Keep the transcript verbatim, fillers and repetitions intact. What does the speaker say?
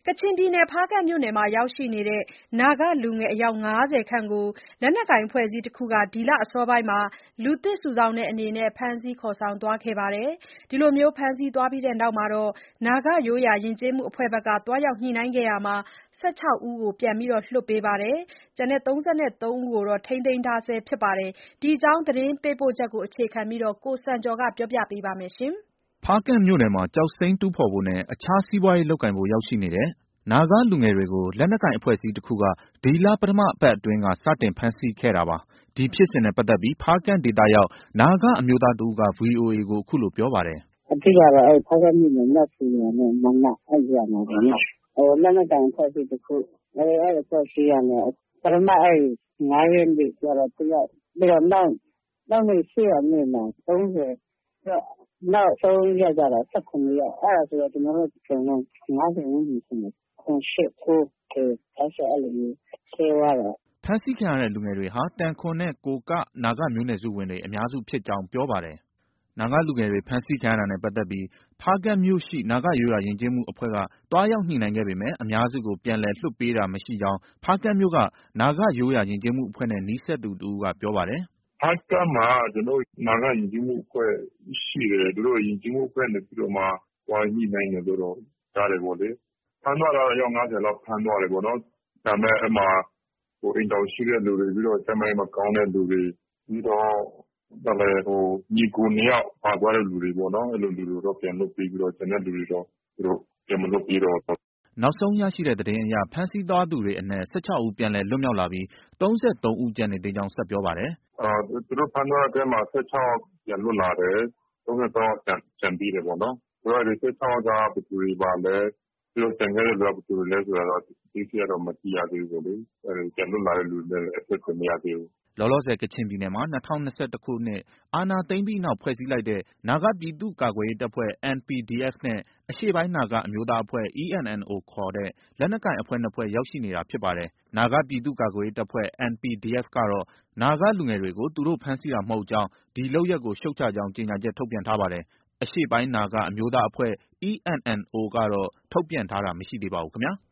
ကချင်ပြည်နယ် ဖားကန့်မြို့နယ်မှာရောက်ရှိနေတဲ့ နာဂလူငယ်အယောက် ၅၀ ခန့်ကို လက်နက်ကိုင်အဖွဲ့အစည်းတခုက ဒီလအစောပိုင်းမှာ လူသစ်စုဆောင်းတဲ့အနေနဲ့ ဖမ်းဆီးခေါ်ဆောင်သွားခဲ့ပါတယ်။ ဒီလိုဖမ်းဆီးသွားပြီးနောက် နာဂရိုးရာယဉ်ကျေးမှုအဖွဲ့ဘက်က သွားရောက်ညှိနှိုင်းခဲ့ရာမှာ ၁၆ ဦးကို ပြန်လွှတ်ပေးပြီး ကျန်တဲ့ ၃၃ ဦးကိုတော့ ထိန်းသိမ်းထားဆဲဖြစ်ပါတယ်။ ဒီအကြောင်း သတင်းပေးပို့ချက်ကို အခြေခံပြီး ကိုစံကျော်က တင်ပြပေးပါမယ်။ဖားကန့်မြို့နယ်မှာ ကျောက်စိမ်းတူးဖော်ဖို့နဲ့ အခြားစီးပွားရေးလုပ်ကိုင်ဖို့ ရောက်ရှိနေတဲ့ နာဂလူငယ်တွေကို လက်နက်ကိုင်အဖွဲ့အစည်းတခုက ဒီလ ပထမပတ်အတွင်းက စတင်ဖမ်းဆီးခဲ့တာပါ။ ဒီဖြစ်စဉ်နဲ့ပတ်သက်ပြီး ဖားကန့်ဒေသရောက် နာဂအမျိုးသားတဦးက ဗွီအိုအေကို အခုလို ပြောပါတယ်။ “အဓိကကတော့ ဖားကန့်မြို့နယ် နမ့်ဆန်ရွာနဲ့ မန်န အဲဒီရွာမှာပေါ့နော်။ လက်နက်ကိုင်အဖွဲ့အစည်းတခု။ အဲဒီအဖွဲ့အစည်းကနေ ပထမ ၅ ရက်နေ့ကျတော့ တယောက်။ ပြီးတော့ နောက်နေ့ ၈ ရက်နေ့မှာ ၃၀။ နောက်ဆုံးရက်ကျတော့ ၁၇ ယောက်။ အဲဒါဆိုတော့ ကျနော်တို့ အကုန်လုံး ၅၀ ဝန်းကျင်ရှိမယ်။ ၇-၈-၉-၁၀ အဲလိုမျိုး ခွဲသွားတာ။ ” ဖမ်းဆီးခံရတဲ့လူငယ်တွေဟာ တန်ခွန်နဲ့ ကိုက နာဂမျိုးနွယ်စုဝင်တွေ အများစုဖြစ်ကြောင်း ပြောပါတယ်။ နာဂလူငယ်တွေ ဖမ်းဆီးခံရတာနဲ့ပတ်သက်ပြီး ဖားကန့်မြို့ရှိ နာဂရိုးရာယဉ်ကျေးမှုအဖွဲ့က သွားရောက်ညှိနှိုင်းခဲ့ပေမဲ့ အများစုကို ပြန်လည်လွှတ်ပေးတာမရှိကြောင်း ဖားကန့်မြို့က နာဂရိုးရာယဉ်ကျေးမှုအဖွဲ့နဲ့ နီးစပ်သူတဦးက ပြောပါတယ်။ “ဖားကန့်မှာ ကျနော်တို့ နာဂယဉ်ကျေးမှုအဖွဲ့ရှိတယ်။ သူတို့ ယဉ်ကျေးမှုအဖွဲ့ကနေပြီးတော့မှ သွားညှိနှိုင်းတယ်လို့တော့ ကြားတယ်ပေါ့လေ။ ဖမ်းသွားတာတော့ အယောက် ၅၀ လောက် ဖမ်းသွားတယ်ပေါ့နော်။ ဒါပေမဲ့ အဲဒီမှာ အိမ်ထောင်ရှိတဲ့လူတွေ၊ ပြီးတော့ ကျန်းမာရေးမကောင်းတဲ့လူတွေ၊ ပြီးတော့ ညီအကိုနှစ်ယောက်ပါသွားတဲ့လူတွေပေါ့နော်။ အဲလိုလူတွေကိုတော့ ပြန်လွှတ်ပေးပြီးတော့ ကျန်တဲ့လူတွေတော့ သူတို့ ပြန်မလွှတ်ပေးတော့ဘူး။ ” နောက်ဆုံးရရှိတဲ့သတင်းအရ ဖမ်းဆီးသွားသူတွေအနက် ၁၆ ဦးပြန်လည်လွတ်မြောက်လာပြီး ၃၃ ဦးကျန်နေသေးကြောင်း ဆက်ပြောပါတယ်။ “သူတို့ဖမ်းသွားတဲ့အထဲမှာ ၁၆ ယောက်ပြန်လွတ်လာတယ်။ ၃၃ ယောက်ကျန်သေးတယ်ပေါ့နော်။ ဆိုတော့ အဲဒီ ၁၆ ယောက်က ဘယ်သူတွေပါလဲ။ ပြီးတော့ ကျန်ခဲ့တဲ့လူက ဘယ်သူတွေလဲဆိုတာတော့ အသေးစိတ်ကတော့ မသိရသေးဘူးပေါ့လေ။ ပြန်လွတ်လာတဲ့လူတွေနဲ့လည်း အဆက်အသွယ်မရသေးဘူး။ ” လောလောဆယ် ကချင်ပြည်နယ်မှာ ၂၀၂၁ ခုနှစ် အာဏာသိမ်းပြီးနောက် ဖွဲ့စည်းလိုက်တဲ့ နာဂပြည်သူ့ကာကွယ်ရေးတပ်ဖွဲ့ N P D F နဲ့ အရှေ့ပိုင်းနာဂအမျိုးသားအဖွဲ့ E N N O ခေါ်တဲ့ လက်နက်ကိုင်အဖွဲ့ နှစ်ဖွဲ့ ရောက်ရှိနေတာဖြစ်ပါတယ်။ နာဂပြည်သူ့ကာကွယ်ရေးတပ်ဖွဲ့ N P D F ကတော့ နာဂလူငယ်တွေကို သူတို့ဖမ်းဆီးတာမဟုတ်ကြောင်း၊ ဒီလုပ်ရပ်ကို ရှုတ်ချကြောင်း ကြေညာချက် ထုတ်ပြန်ထားပါတယ်။ အရှေ့ပိုင်းနာဂအမျိုးသားအဖွဲ့ E N N O ကတော့ ထုတ်ပြန်ထားတာမရှိသေးပါဘူးခင်ဗျာ။